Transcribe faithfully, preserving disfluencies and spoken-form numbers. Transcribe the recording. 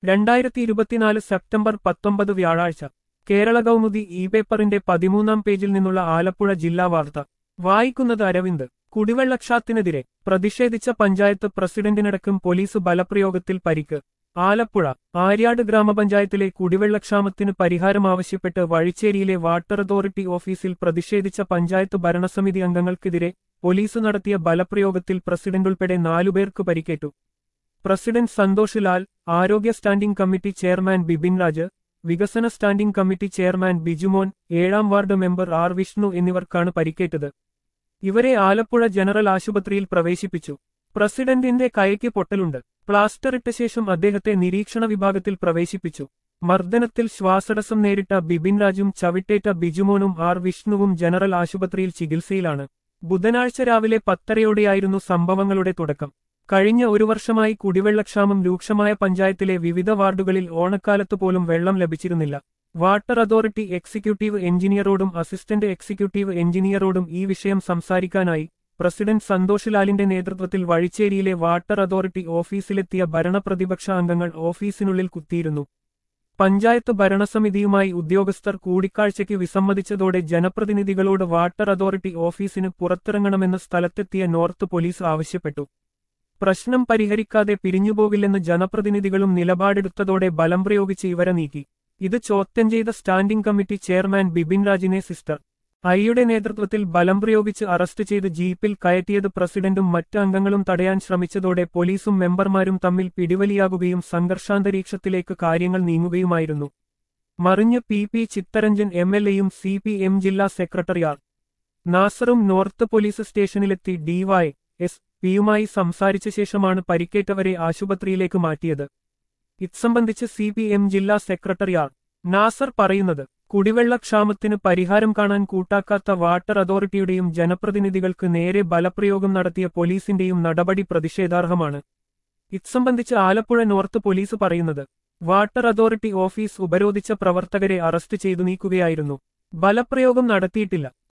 രണ്ടായിരത്തി ഇരുപത്തിനാല് സെപ്റ്റംബർ പത്തൊമ്പത് വ്യാഴാഴ്ച കേരള കൗമുദി ഇ പേപ്പറിന്റെ പതിമൂന്നാം പേജിൽ നിന്നുള്ള ആലപ്പുഴ ജില്ലാ വാർത്ത വായിക്കുന്നത് അരവിന്ദ്. കുടിവെള്ളക്ഷാമത്തിനെതിരെ പ്രതിഷേധിച്ച പഞ്ചായത്ത് പ്രസിഡന്റിനടക്കം പോലീസ് ബലപ്രയോഗത്തിൽ പരിക്ക്. ആലപ്പുഴ ആര്യാട് ഗ്രാമപഞ്ചായത്തിലെ കുടിവെള്ളക്ഷാമത്തിന് പരിഹാരം ആവശ്യപ്പെട്ട് വഴിച്ചേരിയിലെ വാട്ടർ അതോറിറ്റി ഓഫീസിൽ പ്രതിഷേധിച്ച പഞ്ചായത്ത് ഭരണസമിതി അംഗങ്ങൾക്കെതിരെ പോലീസ് നടത്തിയ ബലപ്രയോഗത്തിൽ പ്രസിഡന്റുൾപ്പെടെ നാലുപേർക്ക് പരിക്കേറ്റു. പ്രസിഡന്റ് സന്തോഷ് ലാൽ, ആരോഗ്യ standing committee chairman Bipin Raj, വികസന സ്റ്റാൻഡിംഗ് കമ്മിറ്റി ചെയർമാൻ ബിജുമോൻ, ഏഴാം വാർഡ് മെമ്പർ ആർ വിഷ്ണു എന്നിവർക്കാണ് പരിക്കേറ്റത്. ഇവരെ ആലപ്പുഴ ജനറൽ ആശുപത്രിയിൽ പ്രവേശിപ്പിച്ചു. പ്രസിഡന്റിന്റെ കൈക്ക് പൊട്ടലുണ്ട്. പ്ലാസ്റ്റർ ഇട്ട ശേഷം അദ്ദേഹത്തെ നിരീക്ഷണ വിഭാഗത്തിൽ പ്രവേശിപ്പിച്ചു. മർദ്ദനത്തിൽ ശ്വാസതടസ്സം നേരിട്ട ബിപിൻ രാജും ചവിട്ടേറ്റ ബിജുമോനും ആർ വിഷ്ണുവും ജനറൽ ആശുപത്രിയിൽ ചികിത്സയിലാണ്. ബുധനാഴ്ച രാവിലെ പത്തരയോടെയായിരുന്നു സംഭവങ്ങളുടെ തുടക്കം. കഴിഞ്ഞ ഒരു വർഷമായി കുടിവെള്ളക്ഷാമം രൂക്ഷമായ പഞ്ചായത്തിലെ വിവിധ വാർഡുകളിൽ ഓണക്കാലത്ത് പോലും വെള്ളം ലഭിച്ചിരുന്നില്ല. വാട്ടർ അതോറിറ്റി എക്സിക്യൂട്ടീവ് എഞ്ചിനീയറോടും അസിസ്റ്റന്റ് എക്സിക്യൂട്ടീവ് എഞ്ചിനീയറോടും ഈ വിഷയം സംസാരിക്കാനായി പ്രസിഡന്റ് സന്തോഷ് ലാലിന്റെ നേതൃത്വത്തിൽ വഴിച്ചേരിയിലെ വാട്ടർ അതോറിറ്റി ഓഫീസിലെത്തിയ ഭരണപ്രതിപക്ഷ അംഗങ്ങൾ ഓഫീസിനുള്ളിൽ കുത്തിയിരുന്നു. പഞ്ചായത്ത് ഭരണസമിതിയുമായി ഉദ്യോഗസ്ഥർ കൂടിക്കാഴ്ചയ്ക്ക് വിസമ്മതിച്ചതോടെ ജനപ്രതിനിധികളോട് വാട്ടർ അതോറിറ്റി ഓഫീസിന് പുറത്തിറങ്ങണമെന്ന് സ്ഥലത്തെത്തിയ നോർത്ത് പോലീസ് ആവശ്യപ്പെട്ടു. പ്രശ്നം പരിഹരിക്കാതെ പിരിഞ്ഞുപോകില്ലെന്ന് ജനപ്രതിനിധികളും നിലപാടെടുത്തതോടെ ബലം പ്രയോഗിച്ച് ഇവരെ നീക്കി. ഇത് ചോദ്യം ചെയ്ത സ്റ്റാൻഡിംഗ് കമ്മിറ്റി ചെയർമാൻ ബിപിൻ രാജിനെ സിസ്റ്റർ ഐയുടെ നേതൃത്വത്തിൽ ബലം പ്രയോഗിച്ച് അറസ്റ്റ് ചെയ്ത് ജീപ്പിൽ കയറ്റിയത് പ്രസിഡന്റും മറ്റ് അംഗങ്ങളും തടയാൻ ശ്രമിച്ചതോടെ പോലീസും മെമ്പർമാരും തമ്മിൽ പിടിവലിയാകുകയും സംഘർഷാന്തരീക്ഷത്തിലേക്ക് കാര്യങ്ങൾ നീങ്ങുകയുമായിരുന്നു. മറിഞ്ഞ് P P Chitharanjan M L എയും സി പി എം ജില്ലാ സെക്രട്ടറി ആർ നാസറും നോർത്ത് പോലീസ് സ്റ്റേഷനിലെത്തി ഡിവൈ എസ് പിയുമായി സംസാരിച്ച ശേഷമാണ് പരിക്കേറ്റവരെ ആശുപത്രിയിലേക്ക് മാറ്റിയത്. ഇത്സംബന്ധിച്ച് സി പി എം ജില്ലാ സെക്രട്ടറി ആർ നാസർ പറയുന്നത്, കുടിവെള്ളക്ഷാമത്തിന് പരിഹാരം കാണാൻ കൂട്ടാക്കാത്ത വാട്ടർ അതോറിറ്റിയുടെയും ജനപ്രതിനിധികൾക്ക് നേരെ ബലപ്രയോഗം നടത്തിയ പോലീസിന്റെയും നടപടി പ്രതിഷേധാർഹമാണ്. ഇത്സംബന്ധിച്ച് ആലപ്പുഴ നോർത്ത് പോലീസ് പറയുന്നത്, വാട്ടർ അതോറിറ്റി ഓഫീസ് ഉപരോധിച്ച പ്രവർത്തകരെ അറസ്റ്റ് ചെയ്തു നീക്കുകയായിരുന്നു. ബലപ്രയോഗം നടത്തിയിട്ടില്ല.